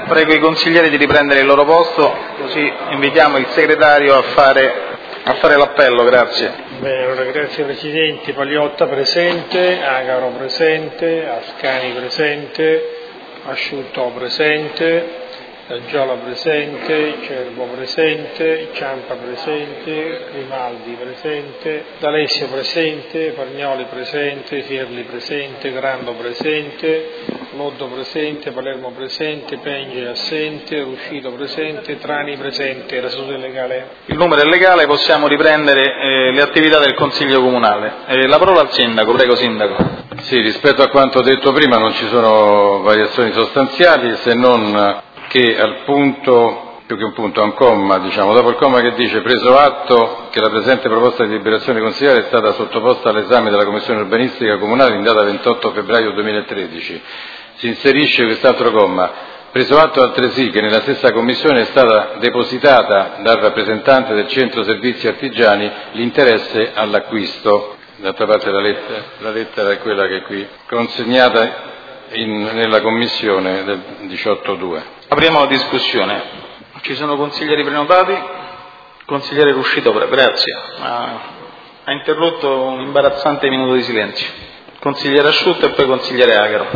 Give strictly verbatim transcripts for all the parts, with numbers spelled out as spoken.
Prego i consiglieri di riprendere il loro posto, così invitiamo il segretario a fare, a fare l'appello. Grazie. Bene, allora grazie Presidente. Pagliotta presente, Agaro presente, Ascani presente, Asciutto presente, Giola presente, Cervo presente, Ciampa presente, Grimaldi presente, D'Alessio presente, Pargnoli presente, Fierli presente, Grando presente, Loddo presente, Palermo presente, Penge assente, Ruscito presente, Trani presente. La seduta è legale. Il numero è legale, possiamo riprendere eh, le attività del Consiglio Comunale. Eh, la parola al Sindaco, prego Sindaco. Sì, rispetto a quanto detto prima non ci sono variazioni sostanziali, se non che al punto, più che un punto, a un comma, diciamo, dopo il comma che dice preso atto che la presente proposta di deliberazione consigliare è stata sottoposta all'esame della Commissione Urbanistica Comunale in data ventotto febbraio duemilatredici, si inserisce quest'altro comma, preso atto altresì che nella stessa Commissione è stata depositata dal rappresentante del Centro Servizi Artigiani l'interesse all'acquisto. D'altra parte la lettera, la lettera è quella che è qui consegnata in, nella Commissione del diciotto due. Apriamo la discussione. Ci sono consiglieri prenotati? Consigliere Ruscito, grazie. Ha, ha interrotto un imbarazzante minuto di silenzio. Consigliere Asciutto e poi consigliere Agaro.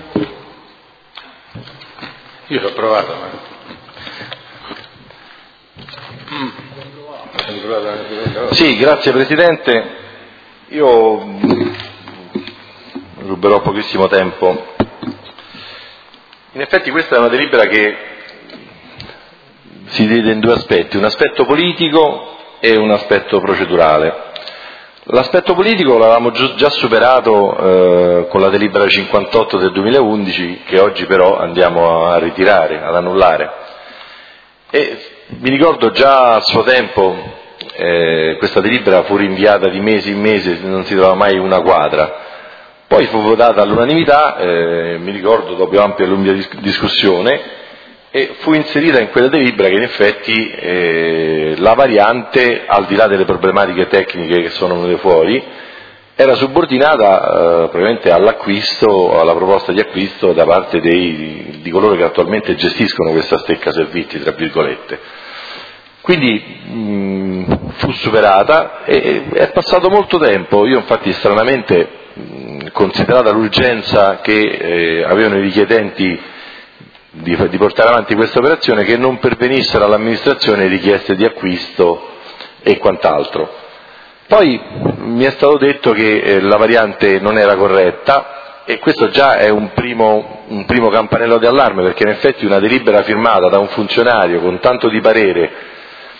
Io l'ho provato, ma... Mm. Sì, grazie Presidente. Io ruberò pochissimo tempo. In effetti questa è una delibera che si divide in due aspetti, un aspetto politico e un aspetto procedurale. L'aspetto politico l'avevamo già superato eh, con la delibera cinquantotto del duemilaundici, che oggi però andiamo a ritirare, ad annullare. E mi ricordo già a suo tempo eh, questa delibera fu rinviata di mesi in mesi, non si trovava mai una quadra. Poi fu votata all'unanimità, eh, mi ricordo, dopo ampia e lunga discussione, e fu inserita in quella delibera che in effetti eh, la variante, al di là delle problematiche tecniche che sono venute fuori, era subordinata eh, probabilmente all'acquisto, alla proposta di acquisto da parte dei, di coloro che attualmente gestiscono questa stecca servizi, tra virgolette. Quindi mh, fu superata e è passato molto tempo. Io infatti stranamente, mh, considerata l'urgenza che eh, avevano i richiedenti di, di portare avanti questa operazione, che non pervenissero all'amministrazione richieste di acquisto e quant'altro. Poi mi è stato detto che eh, la variante non era corretta, e questo già è un primo, un primo campanello di allarme, perché in effetti una delibera firmata da un funzionario con tanto di parere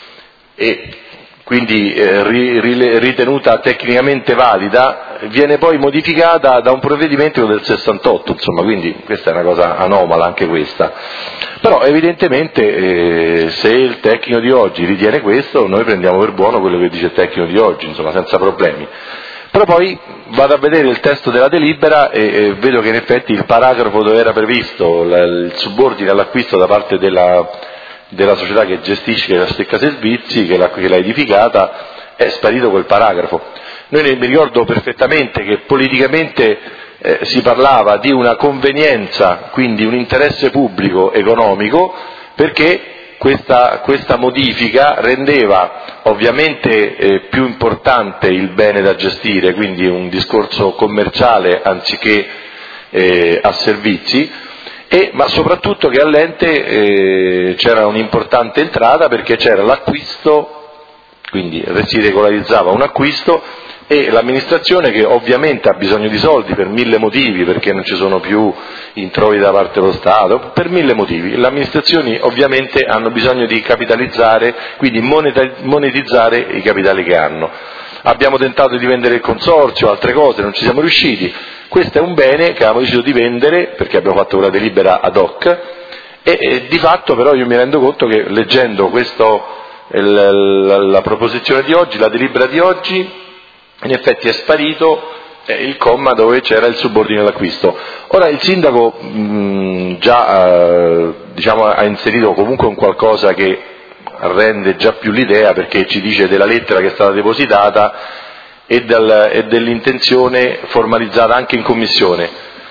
e quindi eh, ritenuta tecnicamente valida, viene poi modificata da un provvedimento del sessantotto, insomma, quindi questa è una cosa anomala anche questa. Però evidentemente eh, se il tecnico di oggi ritiene questo, noi prendiamo per buono quello che dice il tecnico di oggi, insomma, senza problemi. Però poi vado a vedere il testo della delibera e, e vedo che in effetti il paragrafo dove era previsto la, il subordine all'acquisto da parte della della società che gestisce la stecca servizi, che l'ha, che l'ha edificata, è sparito quel paragrafo. Noi ne, mi ricordo perfettamente che politicamente eh, si parlava di una convenienza, quindi un interesse pubblico economico, perché questa, questa modifica rendeva ovviamente eh, più importante il bene da gestire, quindi un discorso commerciale anziché eh, a servizi, E, ma soprattutto che all'ente eh, c'era un'importante entrata, perché c'era l'acquisto, quindi si regolarizzava un acquisto, e l'amministrazione, che ovviamente ha bisogno di soldi per mille motivi, perché non ci sono più introiti da parte dello Stato, per mille motivi, le amministrazioni ovviamente hanno bisogno di capitalizzare, quindi monetizzare i capitali che hanno. Abbiamo tentato di vendere il consorzio, altre cose, non ci siamo riusciti. Questo è un bene che avevamo deciso di vendere, perché abbiamo fatto una delibera ad hoc, e, e di fatto però io mi rendo conto che leggendo questo, il, la, la proposizione di oggi, la delibera di oggi, in effetti è sparito eh, il comma dove c'era il subordine all'acquisto. Ora il sindaco mh, già eh, diciamo, ha inserito comunque un qualcosa che rende già più l'idea, perché ci dice della lettera che è stata depositata e, del, e dell'intenzione formalizzata anche in commissione.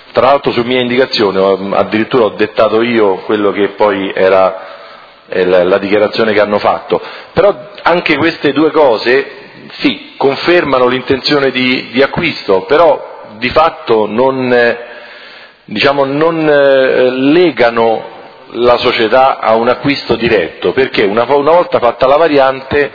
Tra l'altro su mia indicazione, addirittura ho dettato io quello che poi era la, la dichiarazione che hanno fatto. Però anche queste due cose, sì, confermano l'intenzione di, di acquisto, però di fatto non, eh, diciamo, non eh, legano la società a un acquisto diretto, perché una, una volta fatta la variante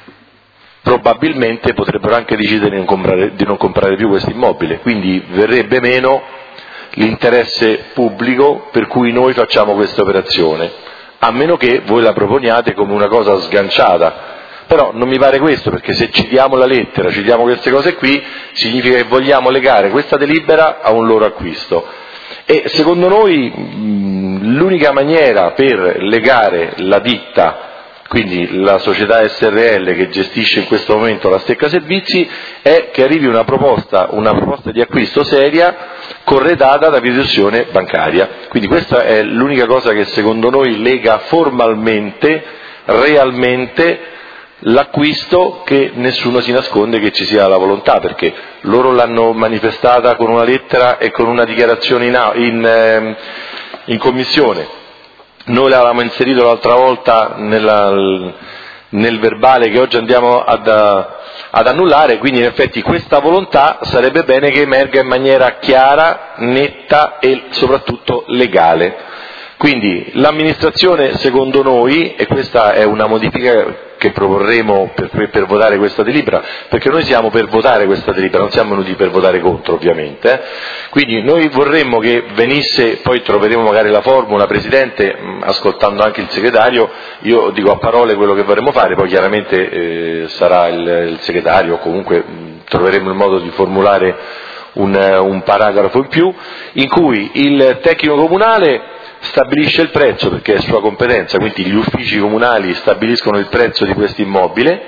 probabilmente potrebbero anche decidere di non comprare, di non comprare più questo immobile, quindi verrebbe meno l'interesse pubblico per cui noi facciamo questa operazione, a meno che voi la proponiate come una cosa sganciata. Però non mi pare questo, perché se citiamo la lettera, citiamo queste cose qui, significa che vogliamo legare questa delibera a un loro acquisto. E secondo noi mh, l'unica maniera per legare la ditta, quindi la società S R L che gestisce in questo momento la Stecca Servizi, è che arrivi una proposta, una proposta di acquisto seria, corredata da fiduzione bancaria. Quindi questa è l'unica cosa che secondo noi lega formalmente, realmente, l'acquisto, che nessuno si nasconde che ci sia la volontà, perché loro l'hanno manifestata con una lettera e con una dichiarazione in, in, in commissione. Noi l'avevamo inserito l'altra volta nella, nel verbale che oggi andiamo ad, ad annullare, quindi in effetti questa volontà sarebbe bene che emerga in maniera chiara, netta e soprattutto legale. Quindi l'amministrazione, secondo noi, e questa è una modifica che proporremo per, per votare questa delibera, perché noi siamo per votare questa delibera, non siamo venuti per votare contro ovviamente, eh. Quindi noi vorremmo che venisse, poi troveremo magari la formula, Presidente, mh, ascoltando anche il segretario, io dico a parole quello che vorremmo fare, poi chiaramente eh, sarà il, il segretario, comunque mh, troveremo il modo di formulare un, un paragrafo in più, in cui il tecnico comunale stabilisce il prezzo, perché è sua competenza, quindi gli uffici comunali stabiliscono il prezzo di questo immobile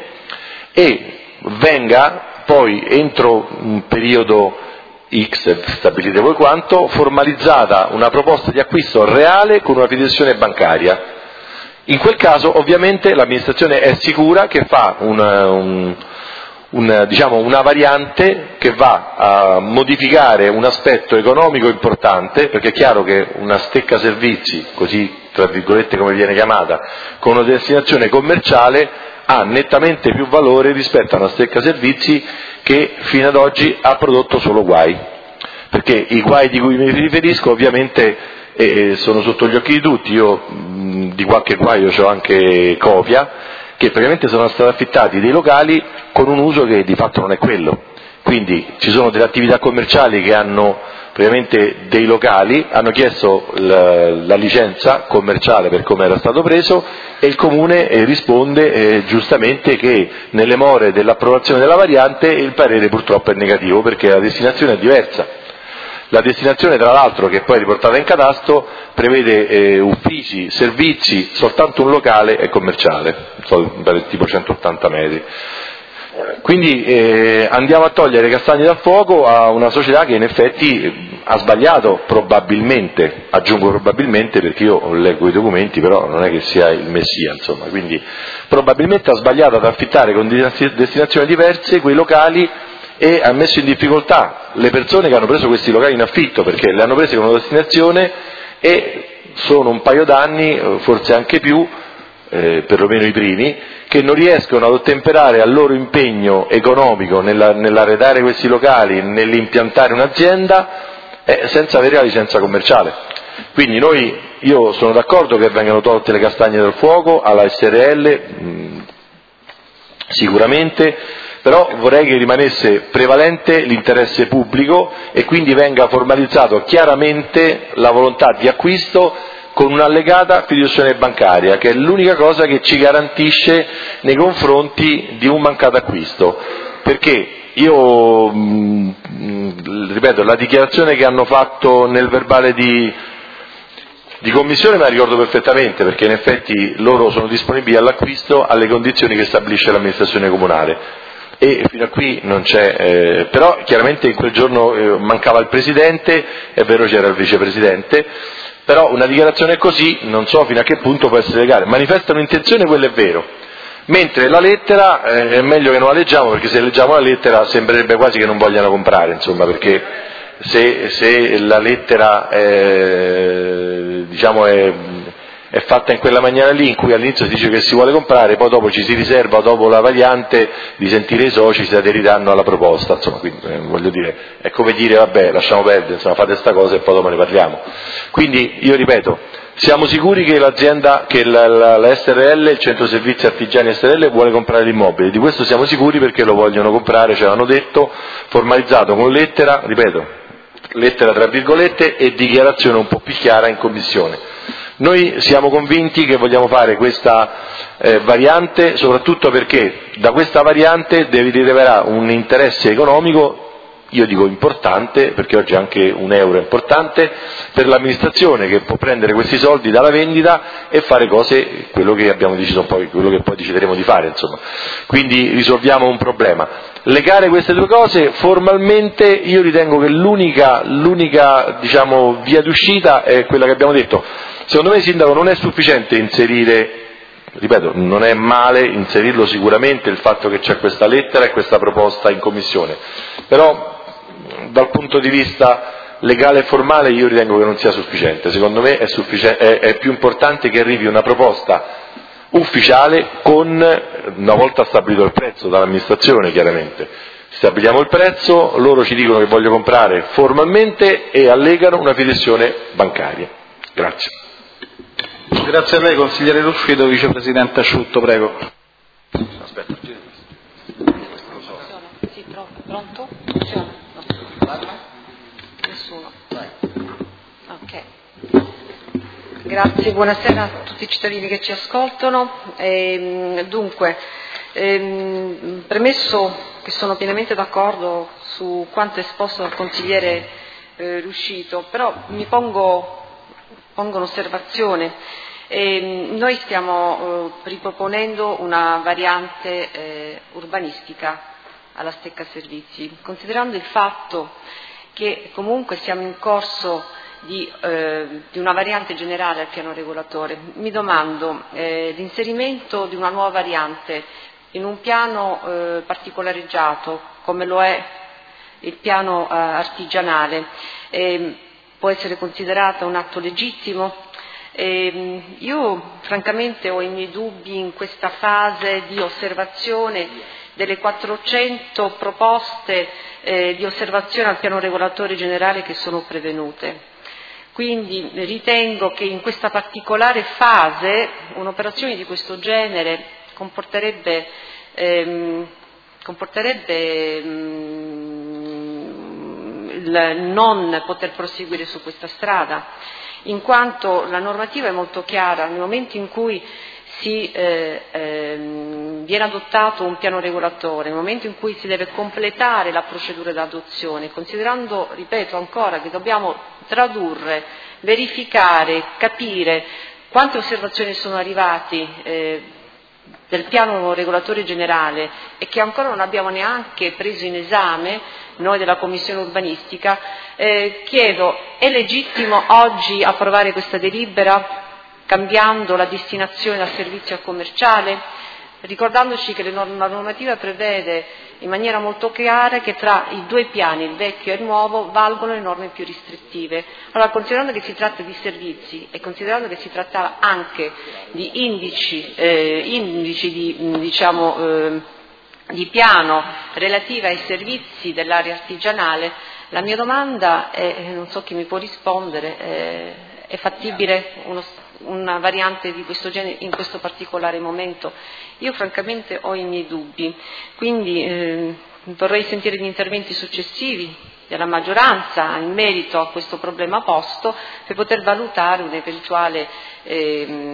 e venga poi entro un periodo X, stabilite voi quanto, formalizzata una proposta di acquisto reale con una fiduzione bancaria. In quel caso ovviamente l'amministrazione è sicura che fa un, un Un, diciamo, una variante che va a modificare un aspetto economico importante, perché è chiaro che una Stecca Servizi, così tra virgolette come viene chiamata, con una destinazione commerciale ha nettamente più valore rispetto a una Stecca Servizi che fino ad oggi ha prodotto solo guai, perché i guai di cui mi riferisco ovviamente eh, sono sotto gli occhi di tutti. Io mh, di qualche guaio ho anche copia, che praticamente sono stati affittati dei locali con un uso che di fatto non è quello. Quindi ci sono delle attività commerciali che hanno praticamente dei locali, hanno chiesto la, la licenza commerciale per come era stato preso e il Comune eh, risponde eh, giustamente che nelle more dell'approvazione della variante il parere purtroppo è negativo, perché la destinazione è diversa. La destinazione, tra l'altro, che poi è riportata in catasto, prevede eh, uffici, servizi, soltanto un locale è commerciale, tipo centottanta metri. Quindi eh, andiamo a togliere castagni dal fuoco a una società che in effetti ha sbagliato, probabilmente, aggiungo probabilmente perché io leggo i documenti, però non è che sia il messia, insomma, quindi probabilmente ha sbagliato ad affittare con destinazioni diverse quei locali e ha messo in difficoltà le persone che hanno preso questi locali in affitto, perché le hanno prese con una destinazione e sono un paio d'anni, forse anche più, eh, perlomeno i primi, che non riescono ad ottemperare al loro impegno economico nella, nell'arredare questi locali, nell'impiantare un'azienda, eh, senza avere la licenza commerciale. Quindi noi, io sono d'accordo che vengano tolte le castagne dal fuoco alla S R L, mh, sicuramente, però vorrei che rimanesse prevalente l'interesse pubblico e quindi venga formalizzato chiaramente la volontà di acquisto con un'allegata fiduzione bancaria, che è l'unica cosa che ci garantisce nei confronti di un mancato acquisto. Perché io, mh, ripeto, la dichiarazione che hanno fatto nel verbale di, di commissione me la ricordo perfettamente, perché in effetti loro sono disponibili all'acquisto alle condizioni che stabilisce l'amministrazione comunale. E fino a qui non c'è, eh, però chiaramente in quel giorno eh, mancava il Presidente, è vero c'era il Vicepresidente, però una dichiarazione così non so fino a che punto può essere legale. Manifestano intenzione, quello è vero, mentre la lettera eh, è meglio che non la leggiamo, perché se leggiamo la lettera sembrerebbe quasi che non vogliano comprare, insomma, perché se, se la lettera è, diciamo è, è fatta in quella maniera lì, in cui all'inizio si dice che si vuole comprare, poi dopo ci si riserva, dopo la variante, di sentire i soci se aderiranno alla proposta. Insomma, quindi, eh, voglio dire, è come dire vabbè, lasciamo perdere, insomma, fate sta cosa e poi dopo ne parliamo. Quindi io ripeto, siamo sicuri che l'azienda, che la, la, la S R L, il Centro Servizi Artigiani S R L, vuole comprare l'immobile? Di questo siamo sicuri perché lo vogliono comprare, ce l'hanno detto, formalizzato con lettera, ripeto, lettera tra virgolette e dichiarazione un po' più chiara in commissione. Noi siamo convinti che vogliamo fare questa eh, variante soprattutto perché da questa variante deriverà un interesse economico, io dico importante, perché oggi anche un euro è importante, per l'amministrazione che può prendere questi soldi dalla vendita e fare cose, quello che abbiamo deciso poi, quello che poi decideremo di fare, insomma. Quindi risolviamo un problema. Legare queste due cose, formalmente io ritengo che l'unica, l'unica diciamo, via d'uscita è quella che abbiamo detto. Secondo me, Sindaco, non è sufficiente inserire, ripeto, non è male inserirlo sicuramente il fatto che c'è questa lettera e questa proposta in Commissione, però dal punto di vista legale e formale io ritengo che non sia sufficiente. Secondo me è, suffic- è, è più importante che arrivi una proposta ufficiale con, una volta stabilito il prezzo dall'amministrazione chiaramente, stabiliamo il prezzo, loro ci dicono che voglio comprare formalmente e allegano una fideiussione bancaria. Grazie. Grazie a lei, consigliere Ruscito, vicepresidente Asciutto, prego. Aspetta. Sì, pronto? Funziona? Nessuno. Ok. Grazie, buonasera a tutti i cittadini che ci ascoltano. E, dunque, ehm, premesso che sono pienamente d'accordo su quanto esposto dal consigliere eh, Ruscito, però mi pongo pongo un'osservazione. Eh, noi stiamo eh, riproponendo una variante eh, urbanistica alla Stecca Servizi, considerando il fatto che comunque siamo in corso di, eh, di una variante generale al piano regolatore. Mi domando, eh, l'inserimento di una nuova variante in un piano eh, particolareggiato come lo è il piano eh, artigianale, eh, può essere considerata un atto legittimo? Eh, io francamente ho i miei dubbi in questa fase di osservazione delle quattrocento proposte eh, di osservazione al piano regolatore generale che sono prevenute. Quindi ritengo che in questa particolare fase un'operazione di questo genere comporterebbe, ehm, comporterebbe mh, il non poter proseguire su questa strada, in quanto la normativa è molto chiara. Nel momento in cui si eh, ehm, viene adottato un piano regolatore, nel momento in cui si deve completare la procedura d'adozione, considerando, ripeto ancora, che dobbiamo tradurre, verificare, capire quante osservazioni sono arrivate eh, del piano regolatore generale e che ancora non abbiamo neanche preso in esame noi della Commissione urbanistica, eh, chiedo, è legittimo oggi approvare questa delibera cambiando la destinazione dal servizio al commerciale, ricordandoci che la normativa prevede in maniera molto chiara che tra i due piani, il vecchio e il nuovo, valgono le norme più restrittive. Allora, considerando che si tratta di servizi e considerando che si tratta anche di indici, eh, indici di, diciamo, eh, di piano relativi ai servizi dell'area artigianale, la mia domanda è, non so chi mi può rispondere, è, è fattibile uno, una variante di questo genere in questo particolare momento? Io francamente ho i miei dubbi, quindi eh, vorrei sentire gli interventi successivi della maggioranza in merito a questo problema posto per poter valutare un eventuale eh,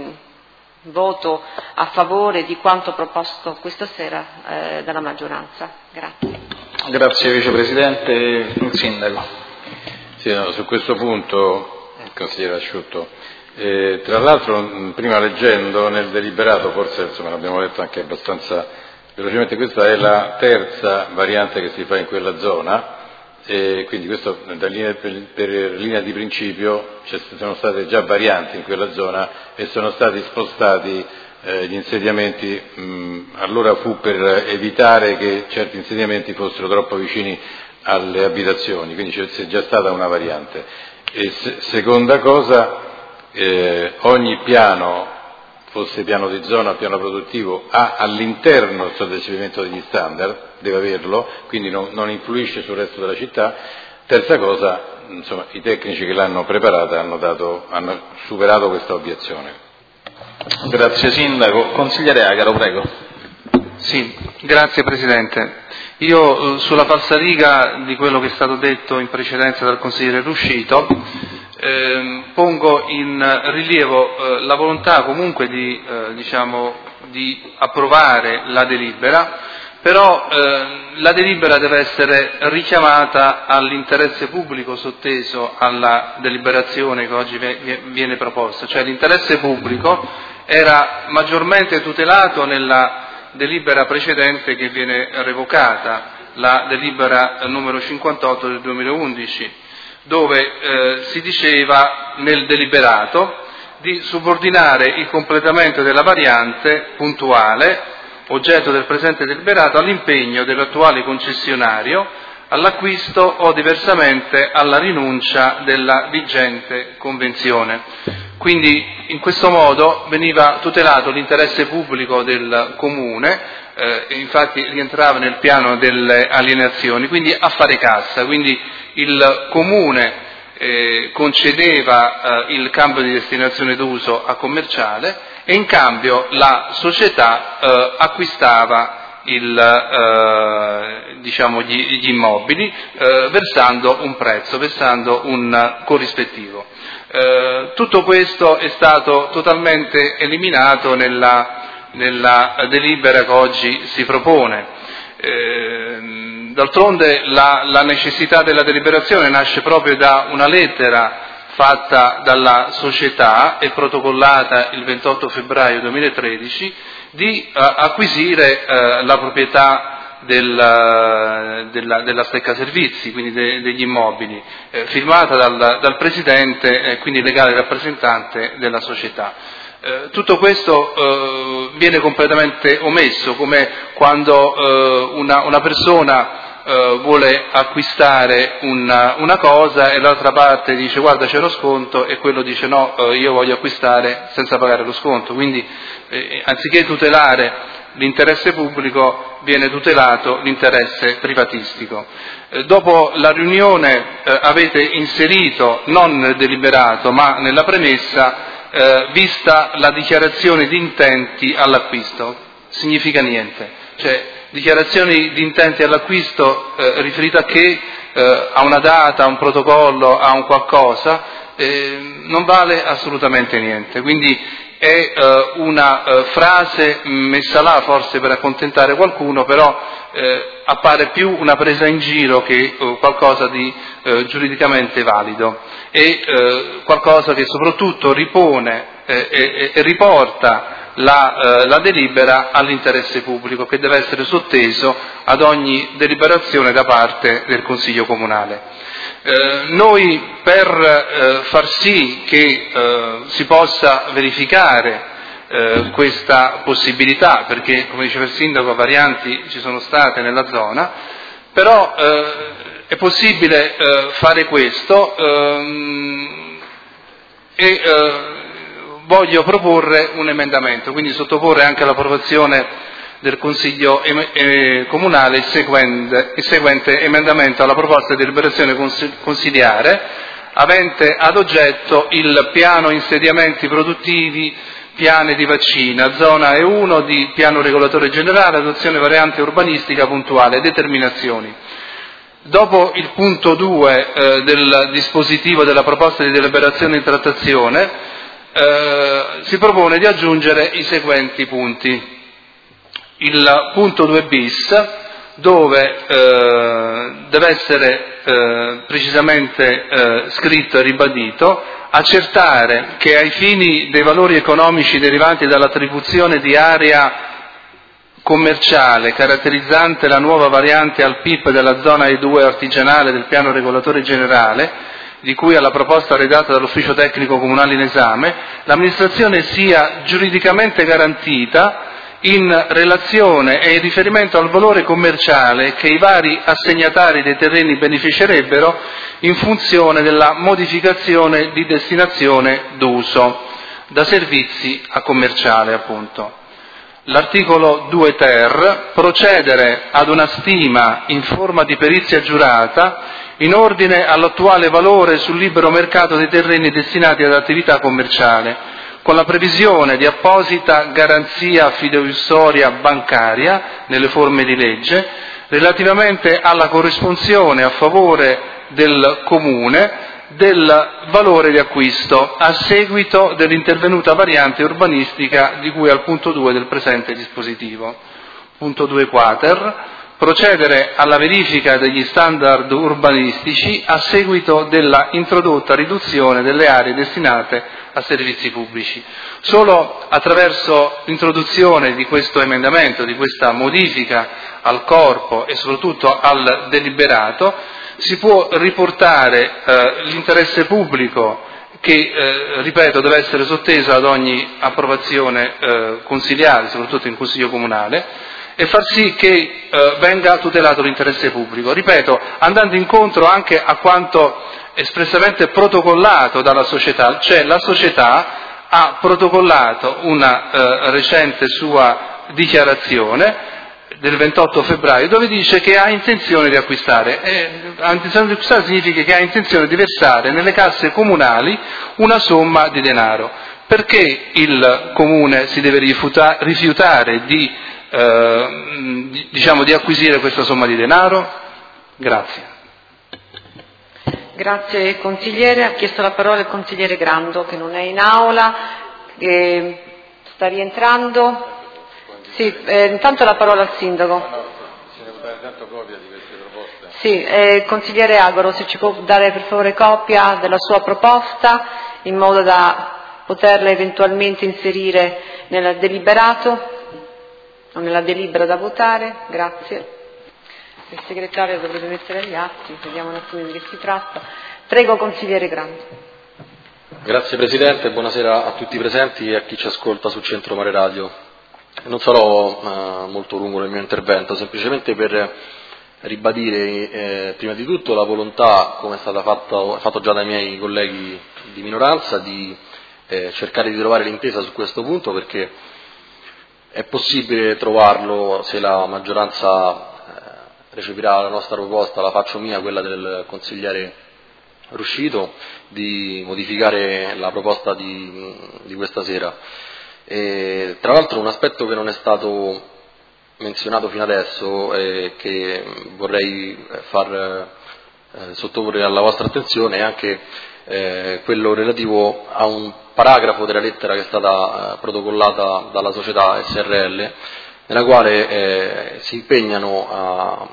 voto a favore di quanto proposto questa sera eh, dalla maggioranza. Grazie. Grazie Vicepresidente. Il Sindaco. Sì, no, su questo punto, consigliere Asciutto, eh, tra l'altro prima leggendo nel deliberato, forse insomma l'abbiamo letto anche abbastanza velocemente, questa è la terza variante che si fa in quella zona, e quindi questo da linea, per, per linea di principio ci sono state già varianti in quella zona e sono stati spostati eh, gli insediamenti, mh, allora fu per evitare che certi insediamenti fossero troppo vicini alle abitazioni, quindi c'è già stata una variante. E se, seconda cosa, eh, ogni piano, fosse piano di zona o piano produttivo, ha all'interno il soddisfacimento degli standard, deve averlo, quindi non, non influisce sul resto della città. Terza cosa, insomma, i tecnici che l'hanno preparata hanno, dato, hanno superato questa obiezione. Grazie Sindaco. Consigliere Agaro, prego. Sì, grazie Presidente. Io eh, sulla falsariga di quello che è stato detto in precedenza dal consigliere Ruscito eh, pongo in rilievo eh, la volontà comunque di, eh, diciamo, di approvare la delibera, però eh, la delibera deve essere richiamata all'interesse pubblico sotteso alla deliberazione che oggi viene proposta, cioè l'interesse pubblico era maggiormente tutelato nella delibera precedente che viene revocata, la delibera numero cinquantotto del duemilaundici, dove eh, si diceva nel deliberato di subordinare il completamento della variante puntuale, oggetto del presente deliberato, all'impegno dell'attuale concessionario all'acquisto o diversamente alla rinuncia della vigente convenzione. Quindi in questo modo veniva tutelato l'interesse pubblico del Comune, eh, infatti rientrava nel piano delle alienazioni, quindi a fare cassa, quindi il Comune eh, concedeva eh, il cambio di destinazione d'uso a commerciale e in cambio la società eh, acquistava il, eh, diciamo gli, gli immobili eh, versando un prezzo, versando un corrispettivo. Eh, tutto questo è stato totalmente eliminato nella, nella delibera che oggi si propone. Eh, d'altronde la, la necessità della deliberazione nasce proprio da una lettera fatta dalla società e protocollata il ventotto febbraio duemilatredici di eh, acquisire eh, la proprietà Del, della, della Stecca Servizi, quindi de, degli immobili, eh, firmata dal, dal Presidente e eh, quindi legale rappresentante della società. Eh, tutto questo eh, viene completamente omesso, come quando eh, una, una persona eh, vuole acquistare una, una cosa e l'altra parte dice guarda c'è lo sconto e quello dice no, eh, io voglio acquistare senza pagare lo sconto, quindi eh, anziché tutelare l'interesse pubblico viene tutelato l'interesse privatistico. Eh, dopo la riunione eh, avete inserito, non nel deliberato ma nella premessa, eh, vista la dichiarazione di intenti all'acquisto. Significa niente. Cioè, dichiarazioni di intenti all'acquisto eh, riferito a che? Eh, a una data, a un protocollo, a un qualcosa, eh, non vale assolutamente niente. Quindi è eh, una eh, frase messa là forse per accontentare qualcuno, però eh, appare più una presa in giro che eh, qualcosa di eh, giuridicamente valido e eh, qualcosa che soprattutto ripone eh, e, e riporta la, eh, la delibera all'interesse pubblico che deve essere sotteso ad ogni deliberazione da parte del Consiglio Comunale. Eh, noi per eh, far sì che eh, si possa verificare eh, questa possibilità, perché come diceva il Sindaco varianti ci sono state nella zona, però eh, è possibile eh, fare questo ehm, e eh, voglio proporre un emendamento, quindi sottoporre anche all'approvazione del Consiglio Comunale il seguente, il seguente emendamento alla proposta di deliberazione consiliare avente ad oggetto il piano insediamenti produttivi, piani di vaccina, zona E uno di piano regolatore generale, adozione variante urbanistica puntuale, determinazioni. Dopo il punto due eh, del dispositivo della proposta di deliberazione in trattazione eh, si propone di aggiungere i seguenti punti. Il punto due bis, dove eh, deve essere eh, precisamente eh, scritto e ribadito, accertare che ai fini dei valori economici derivanti dall'attribuzione di area commerciale caratterizzante la nuova variante al P I P della zona E due artigianale del piano regolatore generale, di cui alla proposta redatta dall'ufficio tecnico comunale in esame, l'amministrazione sia giuridicamente garantita in relazione e in riferimento al valore commerciale che i vari assegnatari dei terreni beneficerebbero in funzione della modificazione di destinazione d'uso, da servizi a commerciale appunto. L'articolo due ter, procedere ad una stima in forma di perizia giurata in ordine all'attuale valore sul libero mercato dei terreni destinati ad attività commerciale, con la previsione di apposita garanzia fideiussoria bancaria nelle forme di legge, relativamente alla corrisponsione a favore del Comune del valore di acquisto a seguito dell'intervenuta variante urbanistica di cui al punto due del presente dispositivo. Punto due quater, procedere alla verifica degli standard urbanistici a seguito della introdotta riduzione delle aree destinate a servizi pubblici. Solo attraverso l'introduzione di questo emendamento, di questa modifica al corpo e soprattutto al deliberato, si può riportare eh, l'interesse pubblico che, eh, ripeto, deve essere sotteso ad ogni approvazione eh, consiliare, soprattutto in Consiglio Comunale, e far sì che eh, venga tutelato l'interesse pubblico, ripeto, andando incontro anche a quanto espressamente protocollato dalla società, cioè la società ha protocollato una eh, recente sua dichiarazione del ventotto febbraio dove dice che ha intenzione di acquistare. E, ha intenzione di acquistare significa che ha intenzione di versare nelle casse comunali una somma di denaro. Perché il Comune si deve rifiuta, rifiutare di, eh, di, diciamo, di acquisire questa somma di denaro? Grazie. Grazie consigliere. Ha chiesto la parola il consigliere Grando, che non è in aula, che sta rientrando. Sì, eh, intanto la parola al sindaco. Sì, eh, consigliere Agoro, se ci può dare per favore copia della sua proposta in modo da poterla eventualmente inserire nel deliberato o nella delibera da votare. Grazie. Il segretario dovrebbe mettere agli atti, vediamo un attimo di che si tratta. Prego consigliere Grandi. Grazie Presidente, buonasera a tutti i presenti e a chi ci ascolta su Centro Mare Radio. Non sarò eh, molto lungo nel mio intervento, semplicemente per ribadire eh, prima di tutto la volontà, come è stata fatta, fatto già dai miei colleghi di minoranza, di eh, cercare di trovare l'intesa su questo punto, perché è possibile trovarlo se la maggioranza eh, recepirà la nostra proposta, la faccio mia, quella del consigliere Ruscito, di modificare la proposta di, di questa sera. E, tra l'altro un aspetto che non è stato menzionato fino adesso e che vorrei far eh, sottoporre alla vostra attenzione è anche eh, quello relativo a un paragrafo della lettera che è stata eh, protocollata dalla società S R L, nella quale eh, si impegnano a,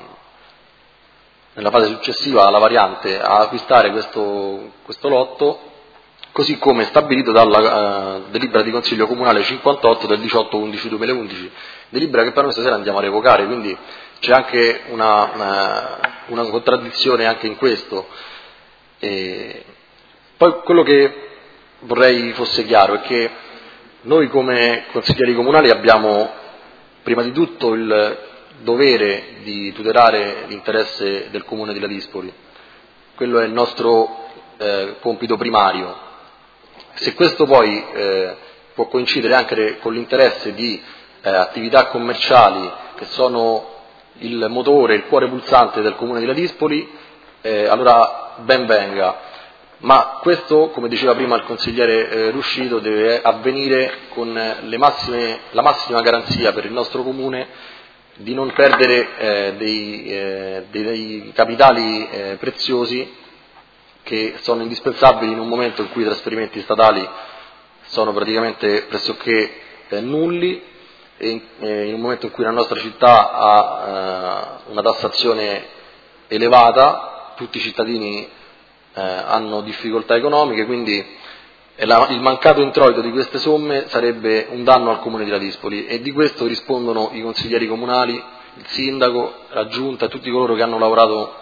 nella fase successiva alla variante a acquistare questo, questo lotto, così come stabilito dalla uh, delibera di Consiglio Comunale cinquantotto del diciotto undici duemilaundici, delibera che per noi stasera andiamo a revocare, quindi c'è anche una, una, una contraddizione anche in questo. E poi quello che vorrei fosse chiaro è che noi come consiglieri comunali abbiamo prima di tutto il dovere di tutelare l'interesse del Comune di Ladispoli, quello è il nostro eh, compito primario. Se questo poi eh, può coincidere anche con l'interesse di eh, attività commerciali che sono il motore, il cuore pulsante del Comune di Ladispoli, eh, allora ben venga. Ma questo, come diceva prima il consigliere eh, Ruscito, deve avvenire con le massime, la massima garanzia per il nostro Comune di non perdere eh, dei, eh, dei capitali eh, preziosi che sono indispensabili in un momento in cui i trasferimenti statali sono praticamente pressoché eh, nulli e in, eh, in un momento in cui la nostra città ha eh, una tassazione elevata, tutti i cittadini eh, hanno difficoltà economiche, quindi eh, la, il mancato introito di queste somme sarebbe un danno al Comune di Ladispoli e di questo rispondono i consiglieri comunali, il sindaco, la giunta e tutti coloro che hanno lavorato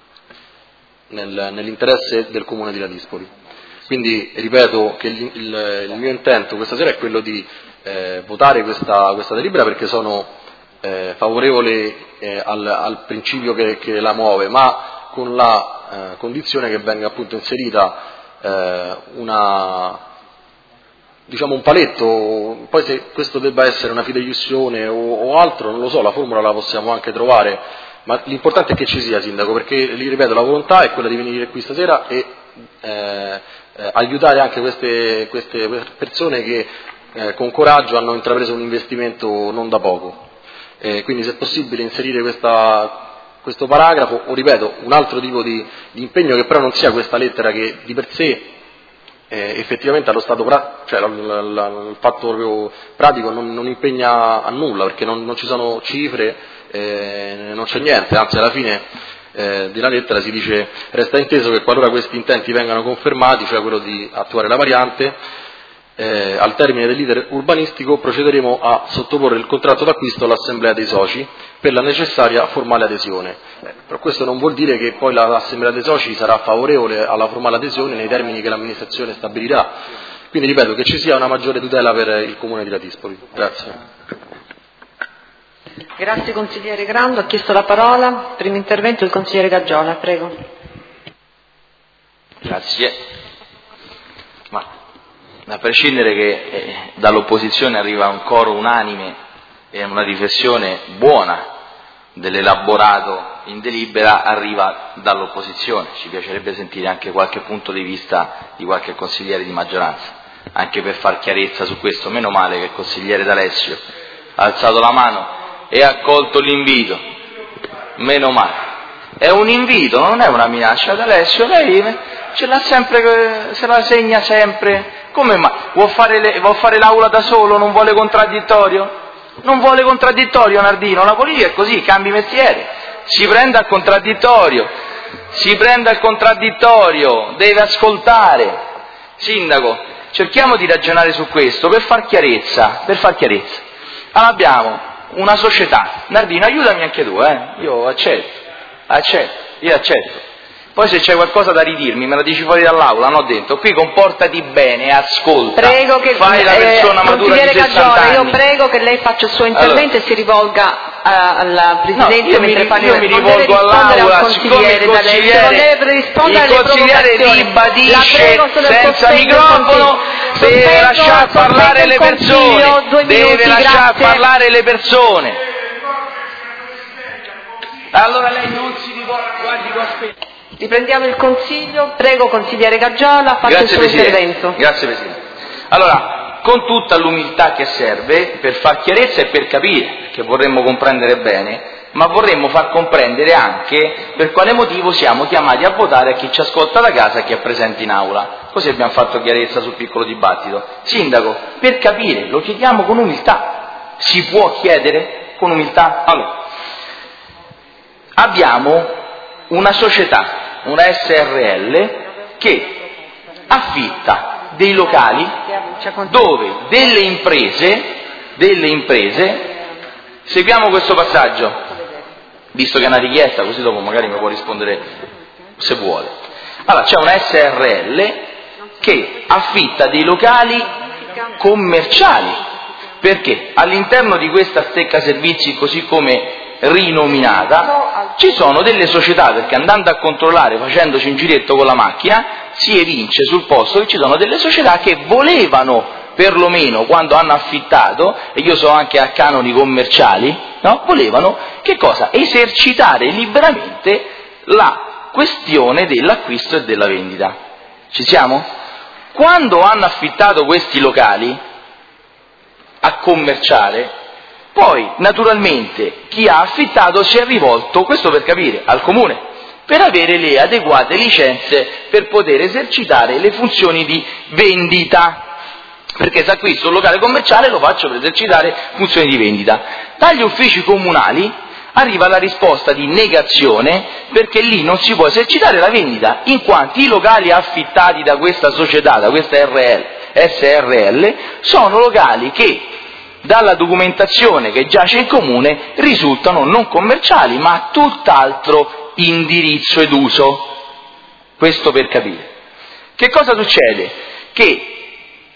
Nel, nell'interesse del Comune di Ladispoli. Quindi ripeto che il, il, il mio intento questa sera è quello di eh, votare questa, questa delibera perché sono eh, favorevole eh, al, al principio che, che la muove, ma con la eh, condizione che venga appunto inserita eh, una, diciamo un paletto. Poi se questo debba essere una fideiussione o, o altro, non lo so, la formula la possiamo anche trovare, ma l'importante è che ci sia, Sindaco, perché, li ripeto, la volontà è quella di venire qui stasera e eh, eh, aiutare anche queste, queste persone che eh, con coraggio hanno intrapreso un investimento non da poco. Eh, quindi se è possibile inserire questa, questo paragrafo, o ripeto, un altro tipo di, di impegno che però non sia questa lettera che di per sé eh, effettivamente allo stato pra- cioè la, la, la, il fatto proprio pratico non, non impegna a nulla, perché non, non ci sono cifre, eh, non c'è niente, anzi alla fine eh, della lettera si dice: resta inteso che qualora questi intenti vengano confermati, cioè quello di attuare la variante, eh, al termine dell'iter urbanistico procederemo a sottoporre il contratto d'acquisto all'assemblea dei soci per la necessaria formale adesione. Eh, però questo non vuol dire che poi l'assemblea dei soci sarà favorevole alla formale adesione nei termini che l'amministrazione stabilirà. Quindi ripeto, che ci sia una maggiore tutela per il comune di Latispoli. Grazie. Grazie consigliere Grando. Ha chiesto la parola, primo intervento il consigliere Gaggiola, prego. Grazie. Ma a prescindere che eh, dall'opposizione arriva un coro unanime e una riflessione buona dell'elaborato in delibera, arriva dall'opposizione. Ci piacerebbe sentire anche qualche punto di vista di qualche consigliere di maggioranza, anche per far chiarezza su questo. Meno male che il consigliere D'Alessio ha alzato la mano e ha accolto l'invito, meno male. È un invito, non è una minaccia. D'Alessio, lei ce l'ha sempre, se la segna sempre. Come mai? Vuol fare, le, vuol fare l'aula da solo, non vuole contraddittorio? Non vuole contraddittorio Nardino, la politica è così, cambi mestiere, si prende al contraddittorio, si prende al contraddittorio, deve ascoltare. Sindaco, cerchiamo di ragionare su questo per far chiarezza, per far chiarezza. Allora abbiamo una società, Nardino aiutami anche tu, eh? Io accetto, accetto, io accetto. Poi se c'è qualcosa da ridirmi me la dici fuori dall'aula, no dentro. Qui comportati bene, ascolta. Prego che, fai la persona eh, matura di sessanta anni. Io prego che lei faccia il suo intervento allora, e si rivolga alla Presidente, no, io mentre mi, fa io mi rivolgo all'aula, siccome il consigliere, il consigliere ribadisce senza microfono, deve lasciar parlare le persone, deve lasciar parlare le persone. Allora lei non si rivolga, guardi che aspetta. Riprendiamo il consiglio, prego consigliere Gaggiola, faccia il suo Presidente. intervento. Grazie Presidente. Allora, con tutta l'umiltà che serve per far chiarezza e per capire, perché vorremmo comprendere bene, ma vorremmo far comprendere anche per quale motivo siamo chiamati a votare a chi ci ascolta da casa e chi è presente in aula. Così abbiamo fatto chiarezza sul piccolo dibattito. Sindaco, per capire, lo chiediamo con umiltà. Si può chiedere con umiltà? Allora, abbiamo una società, una S R L, che affitta dei locali dove delle imprese, delle imprese, seguiamo questo passaggio, visto che è una richiesta, così dopo magari mi può rispondere se vuole. Allora, c'è una S R L che affitta dei locali commerciali, perché all'interno di questa stecca servizi, così come rinominata, ci sono delle società, perché andando a controllare, facendoci un giretto con la macchina, si evince sul posto che ci sono delle società che volevano, perlomeno quando hanno affittato, e io so anche a canoni commerciali, no? Volevano che cosa? Esercitare liberamente la questione dell'acquisto e della vendita. Ci siamo? Quando hanno affittato questi locali a commerciare, poi naturalmente chi ha affittato si è rivolto, questo per capire, al comune, per avere le adeguate licenze per poter esercitare le funzioni di vendita, perché se acquisto un locale commerciale lo faccio per esercitare funzioni di vendita. Dagli uffici comunali arriva la risposta di negazione, perché lì non si può esercitare la vendita, in quanto i locali affittati da questa società, da questa S R L, sono locali che dalla documentazione che giace in comune risultano non commerciali, ma a tutt'altro indirizzo ed uso. Questo per capire. Che cosa succede? Che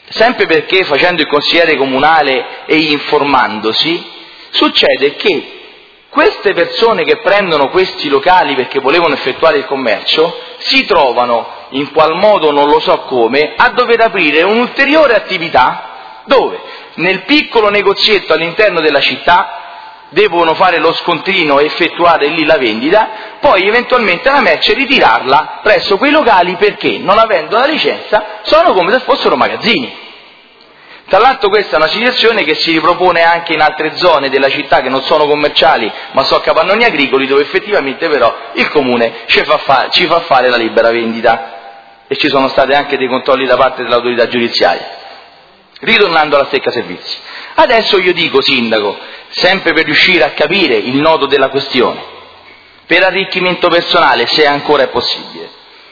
sempre perché facendo il consigliere comunale e informandosi, succede che queste persone che prendono questi locali perché volevano effettuare il commercio si trovano, in qual modo non lo so come, a dover aprire un'ulteriore attività dove nel piccolo negozietto all'interno della città devono fare lo scontrino e effettuare lì la vendita, poi eventualmente la merce ritirarla presso quei locali perché, non avendo la licenza, sono come se fossero magazzini. Tra l'altro questa è una situazione che si ripropone anche in altre zone della città che non sono commerciali ma sono capannoni agricoli, dove effettivamente però il comune ci fa, fa- ci fa fare la libera vendita e ci sono stati anche dei controlli da parte dell'autorità giudiziaria. Ritornando alla stecca servizi, adesso io dico, sindaco, sempre per riuscire a capire il nodo della questione, per arricchimento personale, se ancora è possibile,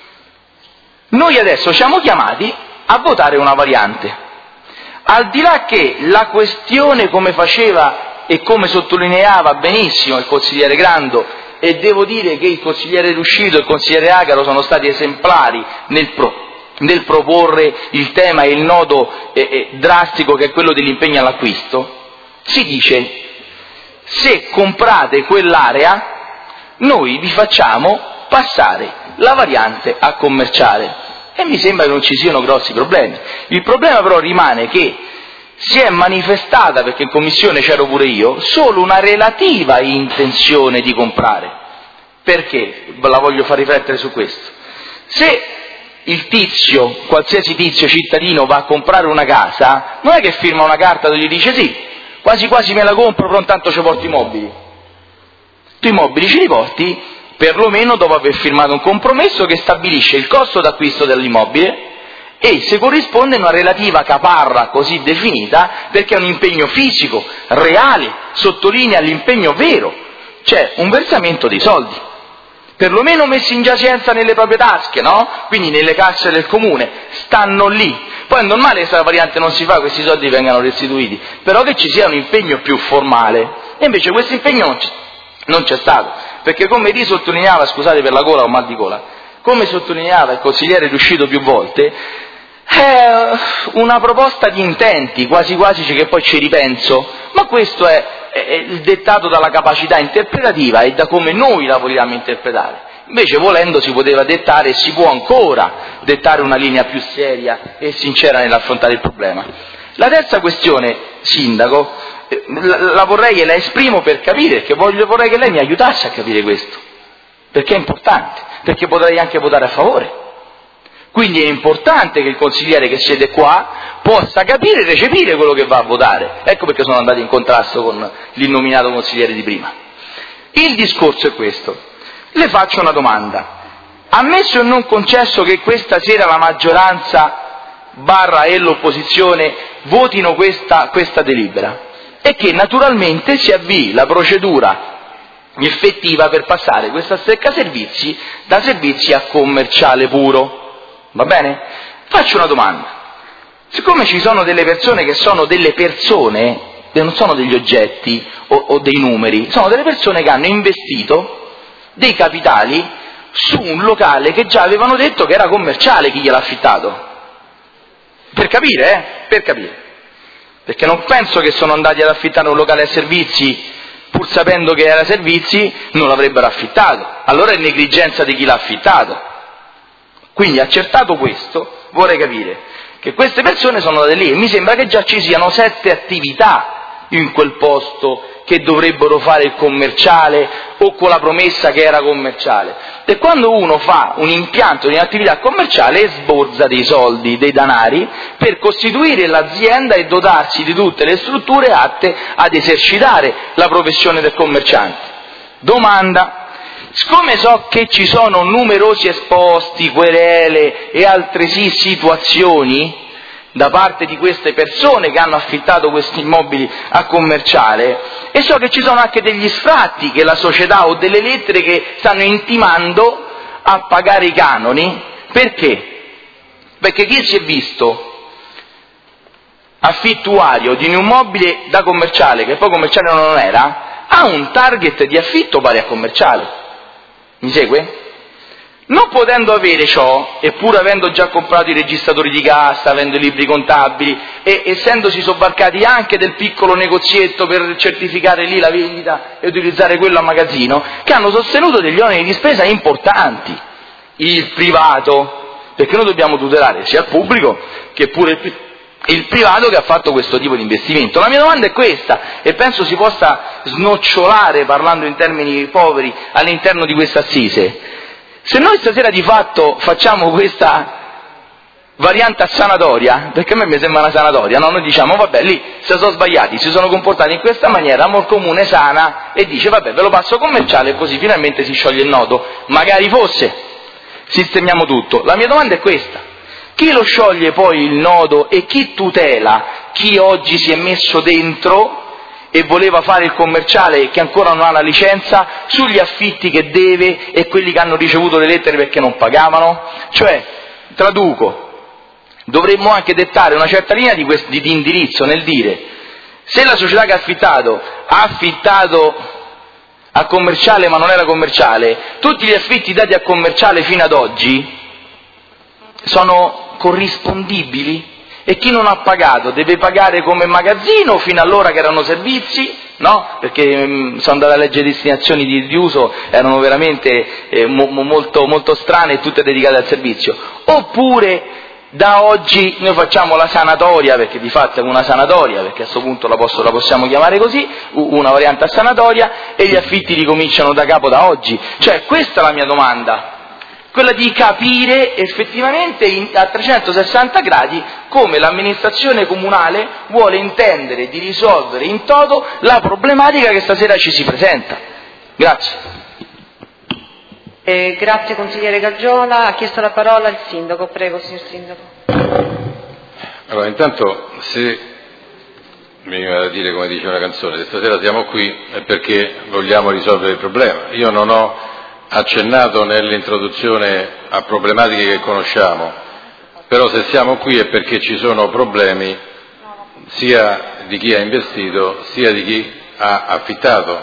noi adesso siamo chiamati a votare una variante. Al di là che la questione, come faceva e come sottolineava benissimo il consigliere Grando, e devo dire che il consigliere Ruscito e il consigliere Agaro sono stati esemplari nel, pro, nel proporre il tema e il nodo eh, eh, drastico che è quello dell'impegno all'acquisto, si dice: se comprate quell'area noi vi facciamo passare la variante a commerciale. E mi sembra che non ci siano grossi problemi. Il problema però rimane che si è manifestata, perché in commissione c'ero pure io, solo una relativa intenzione di comprare. Perché? La voglio far riflettere su questo. Se il tizio, qualsiasi tizio cittadino, va a comprare una casa, non è che firma una carta dove gli dice sì, quasi quasi me la compro, però intanto ci porti i mobili. Tu i mobili ci riporti perlomeno dopo aver firmato un compromesso che stabilisce il costo d'acquisto dell'immobile e se corrisponde una relativa caparra così definita, perché è un impegno fisico, reale, sottolinea l'impegno vero, cioè un versamento dei soldi, perlomeno messi in giacenza nelle proprie tasche, no? Quindi nelle casse del comune, stanno lì. Poi è normale che se la variante non si fa, questi soldi vengano restituiti, però che ci sia un impegno più formale, e invece questo impegno non c'è, non c'è stato, perché come risottolineava, scusate per la gola, ho mal di gola, come sottolineava il consigliere Ruscito più volte, è una proposta di intenti, quasi quasi che poi ci ripenso, ma questo è, è dettato dalla capacità interpretativa e da come noi la vogliamo interpretare. Invece volendo si poteva dettare e si può ancora dettare una linea più seria e sincera nell'affrontare il problema. La terza questione, sindaco, la, la vorrei e la esprimo per capire, perché voglio, vorrei che lei mi aiutasse a capire questo, perché è importante, perché potrei anche votare a favore. Quindi è importante che il consigliere che siede qua possa capire e recepire quello che va a votare. Ecco perché sono andato in contrasto con l'innominato consigliere di prima. Il discorso è questo. Le faccio una domanda. Ammesso e non concesso che questa sera la maggioranza barra e l'opposizione votino questa, questa delibera e che naturalmente si avvii la procedura effettiva per passare questa stecca servizi da servizi a commerciale puro. Va bene? Faccio una domanda. Siccome ci sono delle persone che sono delle persone, non sono degli oggetti o, o dei numeri, sono delle persone che hanno investito dei capitali su un locale che già avevano detto che era commerciale chi gliel'ha affittato. Per capire, eh? Per capire. Perché non penso che sono andati ad affittare un locale a servizi, pur sapendo che era servizi, non l'avrebbero affittato. Allora è negligenza di chi l'ha affittato. Quindi, accertato questo, vorrei capire che queste persone sono andate lì e mi sembra che già ci siano sette attività in quel posto che dovrebbero fare il commerciale o con la promessa che era commerciale. E quando uno fa un impianto di un'attività commerciale sborza dei soldi, dei denari, per costituire l'azienda e dotarsi di tutte le strutture atte ad esercitare la professione del commerciante. Domanda. Siccome so che ci sono numerosi esposti, querele e altresì situazioni da parte di queste persone che hanno affittato questi immobili a commerciale, e so che ci sono anche degli sfratti che la società o delle lettere che stanno intimando a pagare i canoni, perché? Perché chi si è visto affittuario di un immobile da commerciale, che poi commerciale non era, ha un target di affitto pari a commerciale. Mi segue? Non potendo avere ciò, e pur avendo già comprato i registratori di cassa, avendo i libri contabili e essendosi sobbarcati anche del piccolo negozietto per certificare lì la vendita e utilizzare quello a magazzino, che hanno sostenuto degli oneri di spesa importanti. Il privato, perché noi dobbiamo tutelare sia il pubblico che pure il, il privato che ha fatto questo tipo di investimento. La mia domanda è questa, e penso si possa snocciolare, parlando in termini poveri, all'interno di questa assise. Se noi stasera di fatto facciamo questa variante sanatoria, perché a me mi sembra una sanatoria, no? Noi diciamo vabbè, lì si sono sbagliati, si sono comportati in questa maniera, Amor Comune sana e dice vabbè, ve lo passo commerciale e così finalmente si scioglie il nodo. Magari fosse, sistemiamo tutto. La mia domanda è questa: chi lo scioglie poi il nodo e chi tutela chi oggi si è messo dentro e voleva fare il commerciale e che ancora non ha la licenza, sugli affitti che deve e quelli che hanno ricevuto le lettere perché non pagavano? Cioè, traduco, dovremmo anche dettare una certa linea di, quest- di indirizzo nel dire: se la società che ha affittato ha affittato a commerciale ma non era commerciale, tutti gli affitti dati a commerciale fino ad oggi sono corrispondibili? E chi non ha pagato deve pagare come magazzino fino all'ora che erano servizi, no? Perché mh, sono andate a leggere destinazioni di, di uso, erano veramente eh, mo, molto, molto strane e tutte dedicate al servizio. Oppure da oggi noi facciamo la sanatoria, perché di fatto è una sanatoria, perché a questo punto la, posso, la possiamo chiamare così, una variante a sanatoria, e gli affitti ricominciano da capo da oggi. Cioè, questa è la mia domanda, quella di capire effettivamente in, a trecentosessanta gradi come l'amministrazione comunale vuole intendere di risolvere in toto la problematica che stasera ci si presenta. Grazie. Eh, grazie consigliere Gaggiola. Ha chiesto la parola il sindaco. Prego, signor sindaco. Allora, intanto, se mi viene da dire, come dice una canzone, se stasera siamo qui è perché vogliamo risolvere il problema. Io non ho accennato nell'introduzione a problematiche che conosciamo, però se siamo qui è perché ci sono problemi sia di chi ha investito sia di chi ha affittato,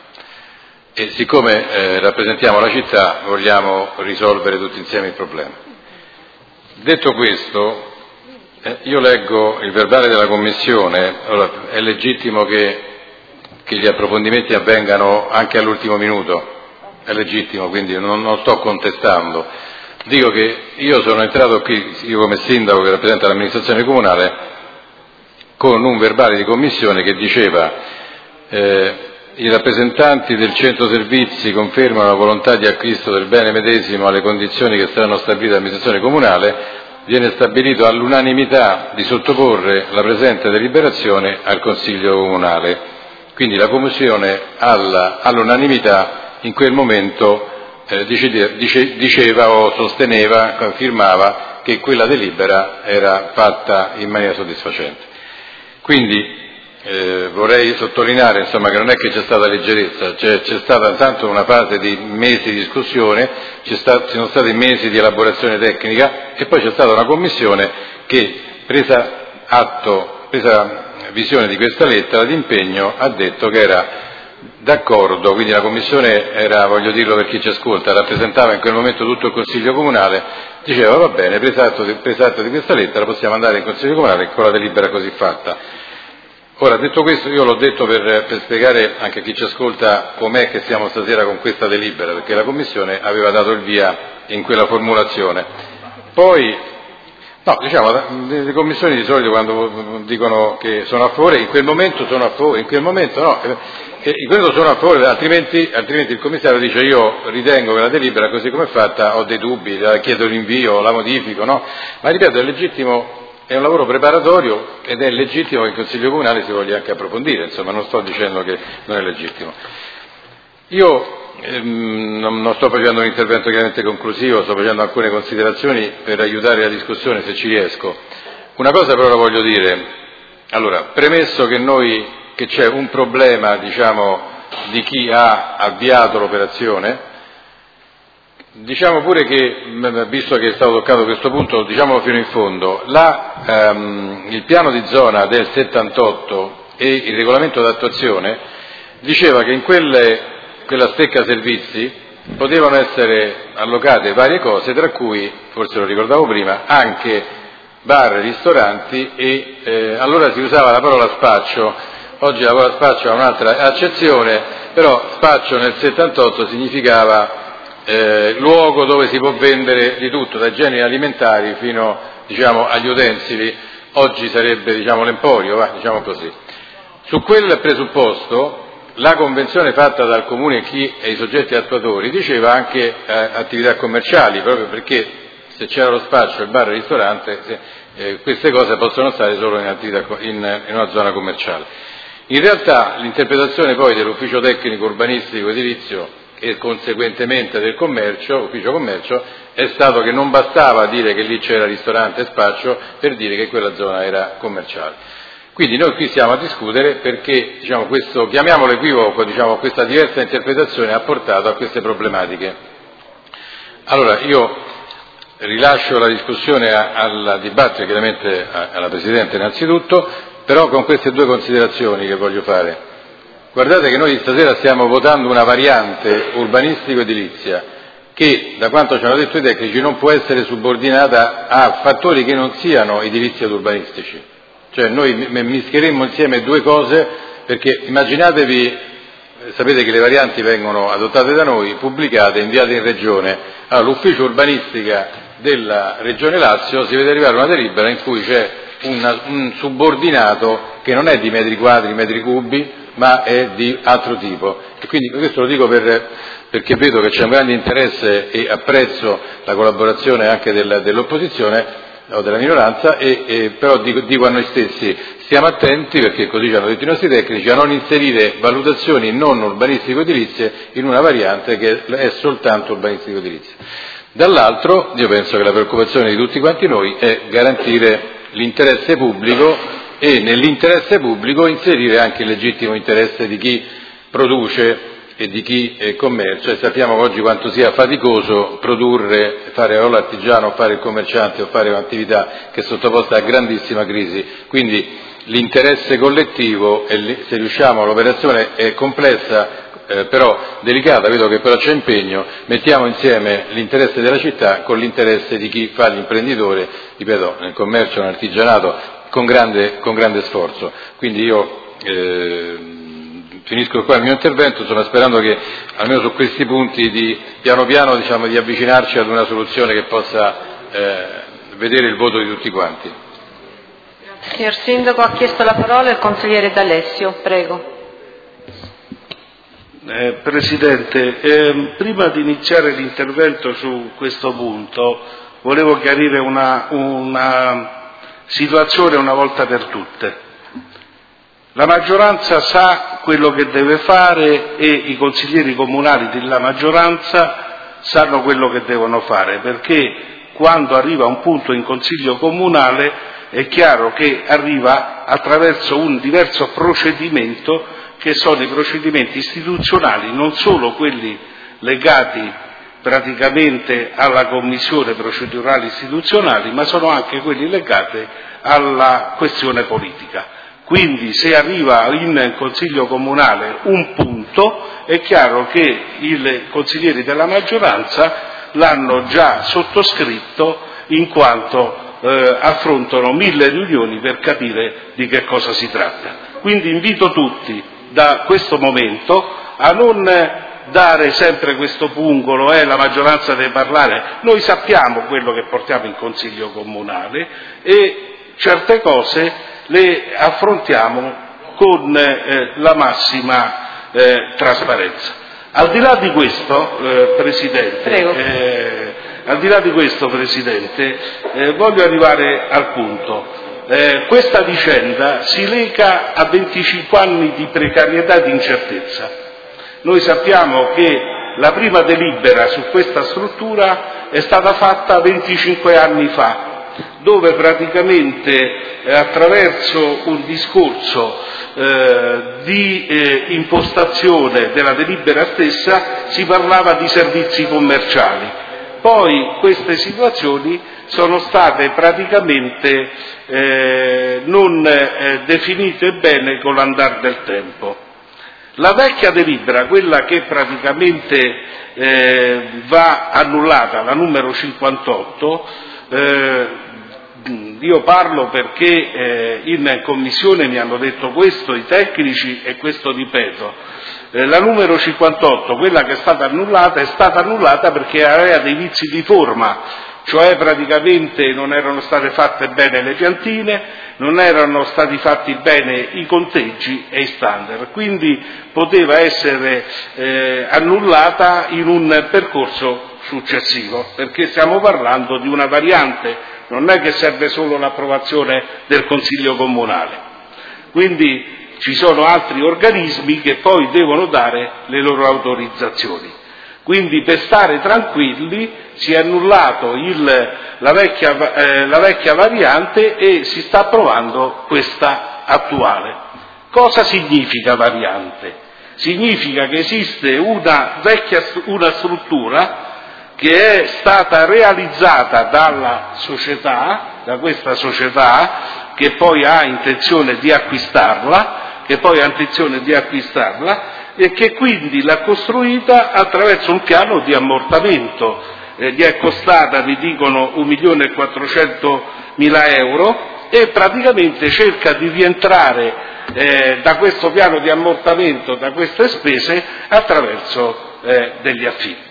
e siccome eh, rappresentiamo la città vogliamo risolvere tutti insieme il problema. Detto questo, eh, io leggo il verbale della Commissione. Allora, è legittimo che, che gli approfondimenti avvengano anche all'ultimo minuto. È legittimo, quindi non, non sto contestando. Dico che io sono entrato qui, io come sindaco che rappresenta l'amministrazione comunale, con un verbale di commissione che diceva eh, i rappresentanti del centro servizi confermano la volontà di acquisto del bene medesimo alle condizioni che saranno stabilite dall'amministrazione comunale. Viene stabilito all'unanimità di sottoporre la presente deliberazione al Consiglio comunale. Quindi la commissione alla, all'unanimità in quel momento eh, dice, dice, diceva o sosteneva, firmava che quella delibera era fatta in maniera soddisfacente. Quindi eh, vorrei sottolineare insomma, che non è che c'è stata leggerezza, c'è, c'è stata intanto una fase di mesi di discussione, c'è sta, ci sono stati mesi di elaborazione tecnica e poi c'è stata una commissione che, presa atto, presa visione di questa lettera d'impegno, ha detto che era d'accordo. Quindi la Commissione era, voglio dirlo per chi ci ascolta, rappresentava in quel momento tutto il Consiglio Comunale, diceva va bene, preso atto di, preso atto di questa lettera possiamo andare in Consiglio Comunale con la delibera così fatta. Ora, detto questo, io l'ho detto per, per spiegare anche a chi ci ascolta com'è che siamo stasera con questa delibera, perché la Commissione aveva dato il via in quella formulazione. Poi, no, diciamo, le commissioni di solito quando dicono che sono a favore, in quel momento sono a favore, in quel momento no, in quello sono a favore, altrimenti, altrimenti il commissario dice io ritengo che la delibera così come è fatta, ho dei dubbi, chiedo l'invio, la modifico, no? Ma ripeto, è legittimo, è un lavoro preparatorio ed è legittimo che il Consiglio Comunale si voglia anche approfondire, insomma non sto dicendo che non è legittimo. Io ehm, non, non sto facendo un intervento chiaramente conclusivo, sto facendo alcune considerazioni per aiutare la discussione se ci riesco. Una cosa però la voglio dire, allora, premesso che noi che c'è un problema, diciamo, di chi ha avviato l'operazione, diciamo pure che, visto che è stato toccato questo punto, diciamolo fino in fondo, la, ehm, il piano di zona del settantotto e il regolamento d'attuazione diceva che in quelle, quella stecca servizi potevano essere allocate varie cose, tra cui, forse lo ricordavo prima, anche bar, ristoranti e eh, allora si usava la parola spaccio, oggi la parola spaccio ha un'altra accezione, però spaccio nel settantotto significava eh, luogo dove si può vendere di tutto, dai generi alimentari fino, diciamo, agli utensili, oggi sarebbe, diciamo, l'emporio, va, diciamo così. Su quel presupposto la convenzione fatta dal Comune e chi e i soggetti attuatori diceva anche eh, attività commerciali, proprio perché se c'era lo spaccio, il bar e il ristorante, se, eh, queste cose possono stare solo in, attività, in, in una zona commerciale. In realtà l'interpretazione poi dell'ufficio tecnico urbanistico edilizio e conseguentemente del commercio, ufficio commercio, è stato che non bastava dire che lì c'era ristorante e spaccio per dire che quella zona era commerciale. Quindi noi qui stiamo a discutere perché, diciamo, questo, chiamiamolo equivoco, diciamo, questa diversa interpretazione ha portato a queste problematiche. Allora, io rilascio la discussione al dibattito, chiaramente alla Presidente innanzitutto, però con queste due considerazioni che voglio fare. Guardate che noi stasera stiamo votando una variante urbanistico-edilizia che, da quanto ci hanno detto i tecnici, non può essere subordinata a fattori che non siano edilizi ed urbanistici. Cioè noi mischieremmo insieme due cose, perché immaginatevi, sapete che le varianti vengono adottate da noi, pubblicate, inviate in Regione. Allora l'ufficio urbanistica della Regione Lazio si vede arrivare una delibera in cui c'è una, un subordinato che non è di metri quadri, metri cubi, ma è di altro tipo. E quindi questo lo dico per, perché vedo che c'è un grande interesse e apprezzo la collaborazione anche del, dell'opposizione o della minoranza, e, e però dico, dico a noi stessi, stiamo attenti, perché così ci hanno detto i nostri tecnici, a non inserire valutazioni non urbanistico-edilizie in una variante che è soltanto urbanistico-edilizia. Dall'altro, io penso che la preoccupazione di tutti quanti noi è garantire l'interesse pubblico e nell'interesse pubblico inserire anche il legittimo interesse di chi produce e di chi eh, commercia, e sappiamo oggi quanto sia faticoso produrre, fare o l'artigiano, o fare il commerciante, o fare un'attività che è sottoposta a grandissima crisi. Quindi l'interesse collettivo, e se riusciamo, l'operazione è complessa, eh, però delicata, vedo che però c'è impegno, mettiamo insieme l'interesse della città con l'interesse di chi fa l'imprenditore, ripeto, nel commercio, nell'artigianato, con grande, con grande sforzo. Quindi io eh, finisco qua il mio intervento, insomma, sperando che almeno su questi punti di piano piano, diciamo, di avvicinarci ad una soluzione che possa eh, vedere il voto di tutti quanti. Signor Sindaco, ha chiesto la parola il consigliere D'Alessio, prego. Eh, Presidente, eh, prima di iniziare l'intervento su questo punto volevo chiarire una, una situazione una volta per tutte. La maggioranza sa quello che deve fare e i consiglieri comunali della maggioranza sanno quello che devono fare, perché quando arriva un punto in consiglio comunale è chiaro che arriva attraverso un diverso procedimento, che sono i procedimenti istituzionali, non solo quelli legati praticamente alla commissione procedurale istituzionali, ma sono anche quelli legati alla questione politica. Quindi se arriva in Consiglio Comunale un punto, è chiaro che i consiglieri della maggioranza l'hanno già sottoscritto, in quanto eh, affrontano mille riunioni per capire di che cosa si tratta. Quindi invito tutti da questo momento a non dare sempre questo pungolo, eh, la maggioranza deve parlare. Noi sappiamo quello che portiamo in Consiglio Comunale e certe cose le affrontiamo con eh, la massima eh, trasparenza. Al di là di questo, eh, Presidente, eh, al di là di questo, Presidente, eh, voglio arrivare al punto. Eh, questa vicenda si lega a venticinque anni di precarietà e di incertezza. Noi sappiamo che la prima delibera su questa struttura è stata fatta venticinque anni fa, dove praticamente eh, attraverso un discorso eh, di eh, impostazione della delibera stessa si parlava di servizi commerciali. Poi queste situazioni sono state praticamente eh, non eh, definite bene con l'andare del tempo. La vecchia delibera, quella che praticamente eh, va annullata, la numero cinquantotto, eh, io parlo perché eh, in commissione mi hanno detto questo i tecnici e questo ripeto. Eh, la numero cinquantotto, quella che è stata annullata, è stata annullata perché aveva dei vizi di forma, cioè praticamente non erano state fatte bene le piantine, non erano stati fatti bene i conteggi e i standard, quindi poteva essere eh, annullata in un percorso successivo, perché stiamo parlando di una variante, non è che serve solo l'approvazione del Consiglio Comunale, quindi ci sono altri organismi che poi devono dare le loro autorizzazioni. Quindi per stare tranquilli si è annullato il, la, vecchia, eh, la vecchia variante e si sta approvando questa attuale. Cosa significa variante? Significa che esiste una vecchia una struttura che è stata realizzata dalla società, da questa società, che poi ha intenzione di acquistarla, che poi ha intenzione di acquistarla e che quindi l'ha costruita attraverso un piano di ammortamento. Eh, gli è costata, mi dicono, un milione e quattrocentomila euro e praticamente cerca di rientrare eh, da questo piano di ammortamento, da queste spese, attraverso eh, degli affitti.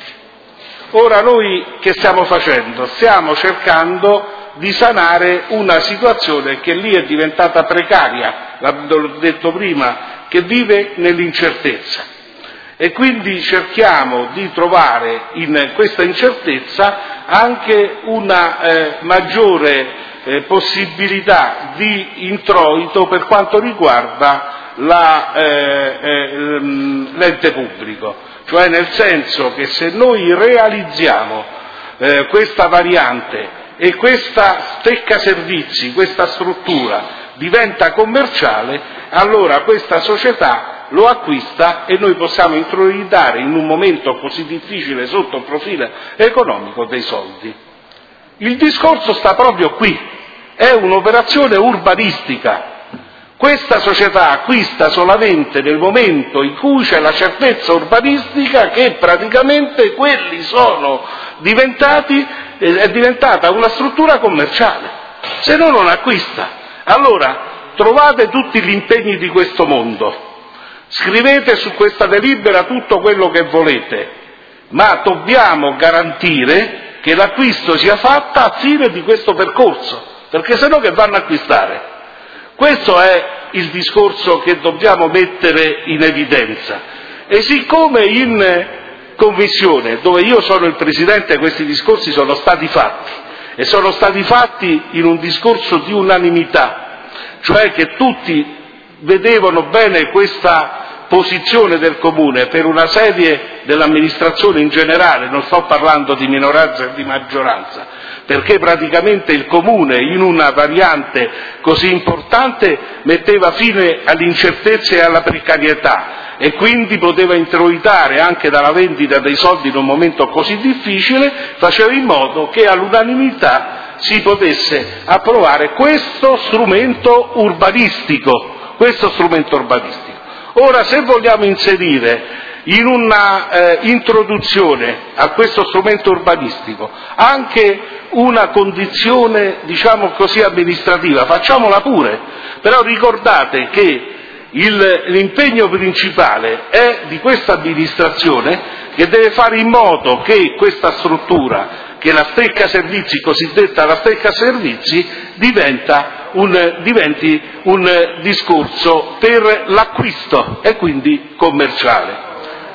Ora noi che stiamo facendo? Stiamo cercando di sanare una situazione che lì è diventata precaria, l'ho detto prima, che vive nell'incertezza. E quindi cerchiamo di trovare in questa incertezza anche una eh, maggiore eh, possibilità di introito per quanto riguarda la, eh, eh, l'ente pubblico, cioè nel senso che se noi realizziamo eh, questa variante e questa stecca servizi, questa struttura diventa commerciale, allora questa società lo acquista e noi possiamo introitare in un momento così difficile sotto il profilo economico dei soldi. Il discorso sta proprio qui, è un'operazione urbanistica. Questa società acquista solamente nel momento in cui c'è la certezza urbanistica che praticamente quelli sono diventati, è diventata una struttura commerciale, se no non acquista. Allora trovate tutti gli impegni di questo mondo, scrivete su questa delibera tutto quello che volete, ma dobbiamo garantire che l'acquisto sia fatto a fine di questo percorso, perché se no che vanno a acquistare? Questo è il discorso che dobbiamo mettere in evidenza. E siccome in commissione, dove io sono il presidente, questi discorsi sono stati fatti, e sono stati fatti in un discorso di unanimità, cioè che tutti vedevano bene questa posizione del Comune per una serie dell'amministrazione in generale, non sto parlando di minoranza e di maggioranza, perché praticamente il Comune in una variante così importante metteva fine all'incertezza e alla precarietà e quindi poteva introitare anche dalla vendita dei soldi in un momento così difficile, faceva in modo che all'unanimità si potesse approvare questo strumento urbanistico, questo strumento urbanistico. Ora, se vogliamo inserire in una eh, introduzione a questo strumento urbanistico anche una condizione, diciamo così, amministrativa, facciamola pure, però ricordate che il, l'impegno principale è di questa amministrazione che deve fare in modo che questa struttura, che la stecca servizi, cosiddetta la stecca servizi, diventa un, diventi un discorso per l'acquisto e quindi commerciale.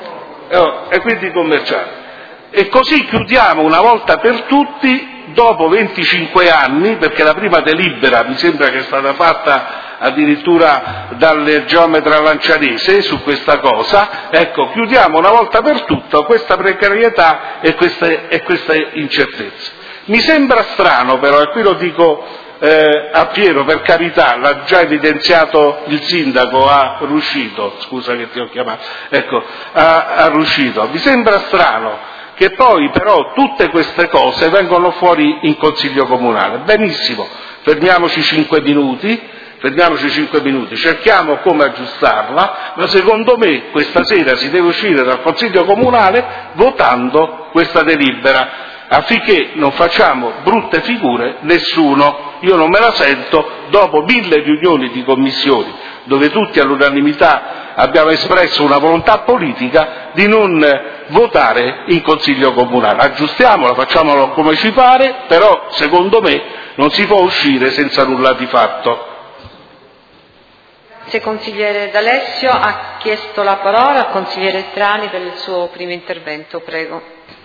E quindi commerciale. E così chiudiamo una volta per tutti, dopo venticinque anni, perché la prima delibera mi sembra che è stata fatta addirittura dal geometra Lancianese su questa cosa, ecco, chiudiamo una volta per tutte questa precarietà e queste, e queste incertezze. Mi sembra strano però, e qui lo dico eh, a Piero, per carità, l'ha già evidenziato il sindaco a Ruscito, scusa che ti ho chiamato, ecco, a, a Ruscito, mi sembra strano che poi però tutte queste cose vengono fuori in Consiglio Comunale. Benissimo, fermiamoci cinque minuti, fermiamoci cinque minuti, cerchiamo come aggiustarla, ma secondo me questa sera si deve uscire dal Consiglio Comunale votando questa delibera, affinché non facciamo brutte figure nessuno. Io non me la sento, dopo mille riunioni di commissioni, dove tutti all'unanimità abbiamo espresso una volontà politica, di non votare in Consiglio Comunale. Aggiustiamola, facciamolo come ci pare, però secondo me non si può uscire senza nulla di fatto. Grazie consigliere D'Alessio. Ha chiesto la parola al consigliere Trani per il suo primo intervento, prego.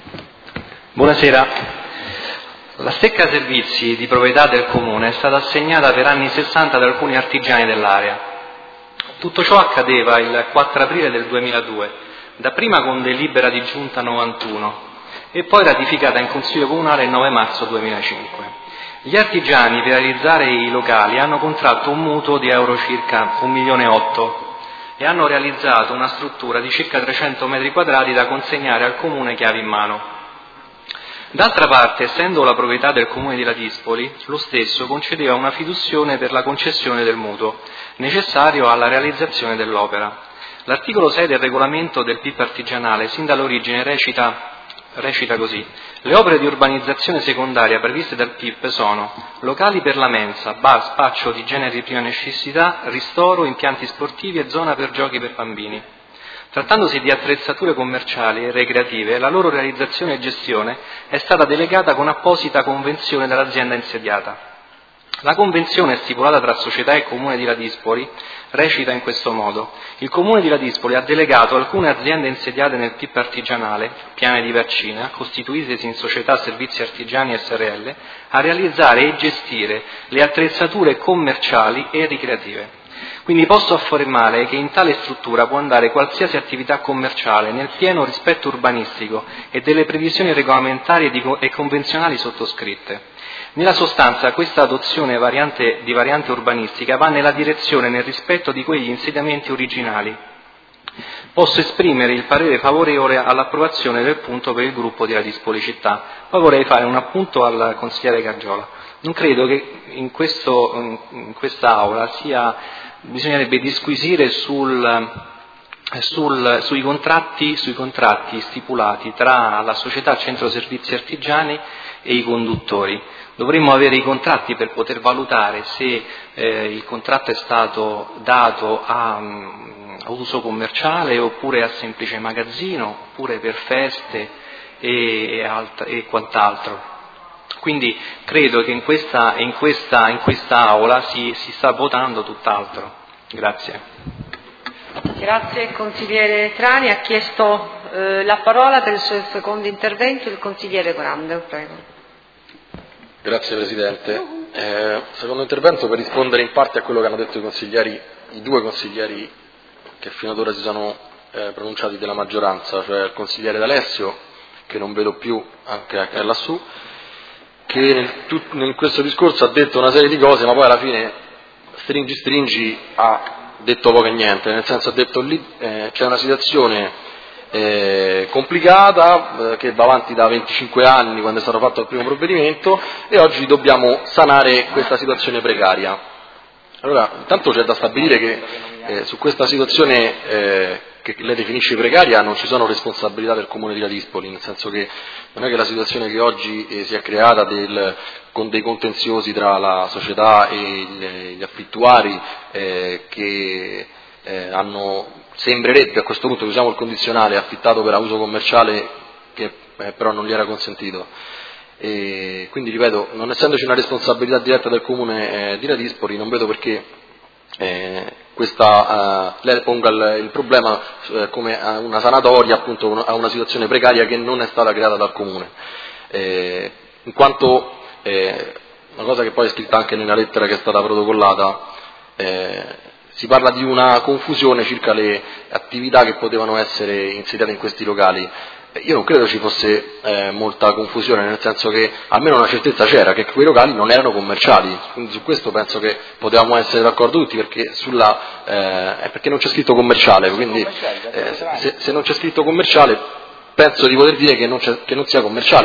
Buonasera. La stecca servizi di proprietà del Comune è stata assegnata per anni sessanta ad alcuni artigiani dell'area. Tutto ciò accadeva il quattro aprile del duemiladue, dapprima con delibera di giunta novantuno e poi ratificata in Consiglio Comunale il nove marzo duemilacinque. Gli artigiani per realizzare i locali hanno contratto un mutuo di euro circa un milione e otto e hanno realizzato una struttura di circa trecento metri quadrati da consegnare al Comune chiavi in mano. D'altra parte, essendo la proprietà del Comune di Ladispoli, lo stesso concedeva una fiduzione per la concessione del mutuo, necessario alla realizzazione dell'opera. L'articolo sei del regolamento del P I P artigianale, sin dall'origine, recita, recita così: le opere di urbanizzazione secondaria previste dal P I P sono locali per la mensa, bar, spaccio di generi di prima necessità, ristoro, impianti sportivi e zona per giochi per bambini. Trattandosi di attrezzature commerciali e recreative, la loro realizzazione e gestione è stata delegata con apposita convenzione dall'azienda insediata. La convenzione stipulata tra società e Comune di Ladispoli recita in questo modo: il Comune di Ladispoli ha delegato alcune aziende insediate nel P I P artigianale, Piane di Vercina, costituitesi in società servizi artigiani S R L, a realizzare e gestire le attrezzature commerciali e ricreative. Quindi posso affermare che in tale struttura può andare qualsiasi attività commerciale nel pieno rispetto urbanistico e delle previsioni regolamentari e convenzionali sottoscritte. Nella sostanza questa adozione variante, di variante urbanistica va nella direzione e nel rispetto di quegli insediamenti originali. Posso esprimere il parere favorevole all'approvazione del punto per il gruppo di Ladispoli Città. Poi vorrei fare un appunto al consigliere Gargiola. Non credo che in, questo, in questa aula sia, bisognerebbe disquisire sul, sul, sui, contratti, sui contratti stipulati tra la società Centro Servizi Artigiani e i conduttori. Dovremmo avere i contratti per poter valutare se eh, il contratto è stato dato a, a uso commerciale oppure a semplice magazzino, oppure per feste e, e, alt- e quant'altro. Quindi credo che in questa, in questa, in questa aula si, si sta votando tutt'altro. Grazie. Grazie consigliere Trani. Ha chiesto eh, la parola per il suo secondo intervento il consigliere Grande. Prego. Grazie Presidente. Eh, secondo intervento per rispondere in parte a quello che hanno detto i consiglieri, i due consiglieri che fino ad ora si sono eh, pronunciati della maggioranza, cioè il consigliere D'Alessio, che non vedo più, anche è lassù, che nel, tut, in questo discorso ha detto una serie di cose, ma poi alla fine stringi stringi ha detto poco e niente, nel senso ha detto lì eh, c'è una situazione eh, complicata eh, che va avanti da venticinque anni, quando è stato fatto il primo provvedimento, e oggi dobbiamo sanare questa situazione precaria. Allora, intanto c'è da stabilire che eh, su questa situazione eh, che lei definisce precaria non ci sono responsabilità del Comune di Ladispoli, nel senso che non è che la situazione che oggi eh, si è creata del, con dei contenziosi tra la società e gli, gli affittuari eh, che eh, hanno, sembrerebbe a questo punto, usiamo il condizionale, affittato per uso commerciale che eh, però non gli era consentito. E quindi ripeto, non essendoci una responsabilità diretta del Comune eh, di Ladispoli, non vedo perché eh, questa, eh, lei ponga il, il problema eh, come una sanatoria appunto a una situazione precaria che non è stata creata dal Comune, eh, in quanto eh, una cosa che poi è scritta anche nella lettera che è stata protocollata, eh, si parla di una confusione circa le attività che potevano essere insediate in questi locali. Io non credo ci fosse eh, molta confusione, nel senso che almeno una certezza c'era, che quei locali non erano commerciali, quindi su questo penso che potevamo essere d'accordo tutti, perché, sulla, eh, perché non c'è scritto commerciale, quindi eh, se, se non c'è scritto commerciale penso di poter dire che non, c'è, che non sia commerciale,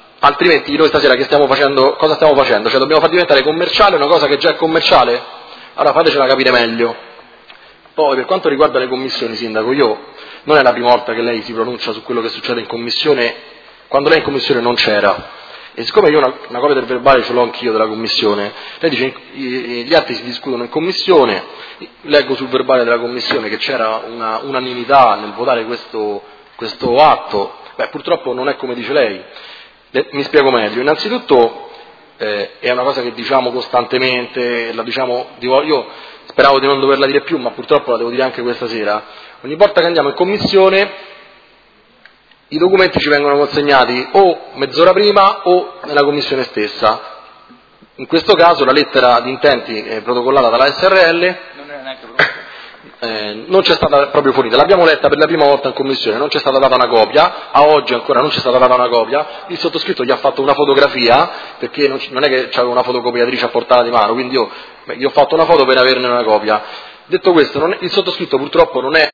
altrimenti noi stasera che stiamo facendo, cosa stiamo facendo? Cioè dobbiamo far diventare commerciale una cosa che già è commerciale? Allora fatecela capire meglio. Poi per quanto riguarda le commissioni, Sindaco, io non è la prima volta che lei si pronuncia su quello che succede in commissione, quando lei in commissione non c'era. E siccome io una, una copia del verbale ce l'ho anch'io della commissione, lei dice gli atti si discutono in commissione, leggo sul verbale della commissione che c'era una unanimità nel votare questo, questo atto. Beh, purtroppo non è come dice lei. Le, mi spiego meglio. Innanzitutto eh, è una cosa che diciamo costantemente, la diciamo, io speravo di non doverla dire più, ma purtroppo la devo dire anche questa sera. Ogni volta che andiamo in commissione i documenti ci vengono consegnati o mezz'ora prima o nella commissione stessa. In questo caso la lettera di intenti eh, protocollata dalla S R L non, era neanche eh, non c'è stata proprio fornita, l'abbiamo letta per la prima volta in commissione, non c'è stata data una copia, a oggi ancora non c'è stata data una copia, il sottoscritto gli ha fatto una fotografia, perché non, non è che c'aveva una fotocopiatrice a portata di mano, quindi io beh, gli ho fatto una foto per averne una copia. Detto questo, non è, il sottoscritto purtroppo non è